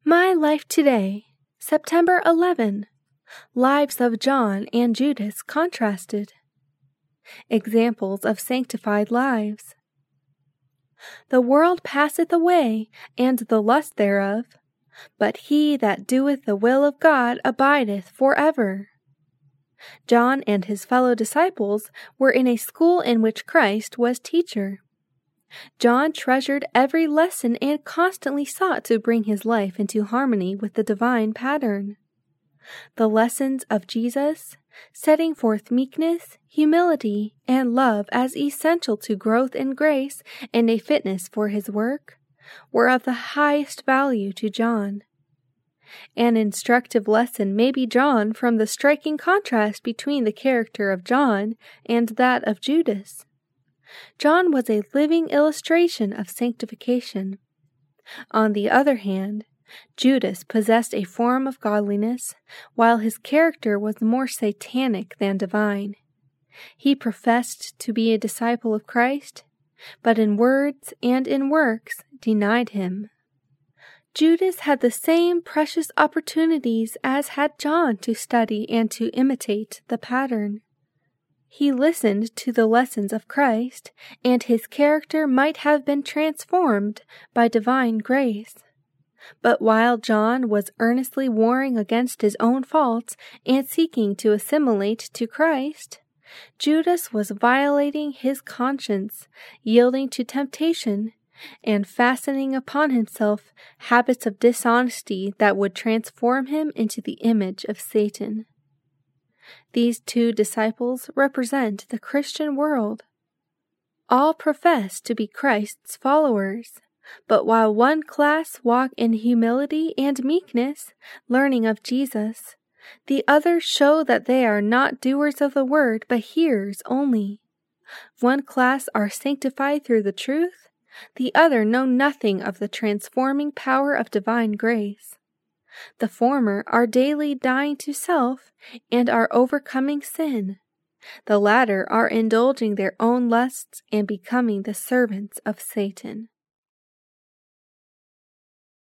My Life Today, September 11. Lives of John and Judas contrasted. Examples of sanctified lives. The world passeth away, and the lust thereof, but he that doeth the will of God abideth forever. John and his fellow disciples were in a school in which Christ was teacher. John treasured every lesson and constantly sought to bring his life into harmony with the divine pattern. The lessons of Jesus, setting forth meekness, humility, and love as essential to growth in grace and a fitness for his work, were of the highest value to John. An instructive lesson may be drawn from the striking contrast between the character of John and that of Judas. John was a living illustration of sanctification. On the other hand, Judas possessed a form of godliness, while his character was more satanic than divine. He professed to be a disciple of Christ, but in words and in works denied him. Judas had the same precious opportunities as had John to study and to imitate the pattern. He listened to the lessons of Christ, and his character might have been transformed by divine grace. But while John was earnestly warring against his own faults and seeking to assimilate to Christ, Judas was violating his conscience, yielding to temptation, and fastening upon himself habits of dishonesty that would transform him into the image of Satan. These two disciples represent the Christian world. All profess to be Christ's followers, but while one class walk in humility and meekness, learning of Jesus, the others show that they are not doers of the word, but hearers only. One class are sanctified through the truth, the other know nothing of the transforming power of divine grace. The former are daily dying to self and are overcoming sin. The latter are indulging their own lusts and becoming the servants of Satan.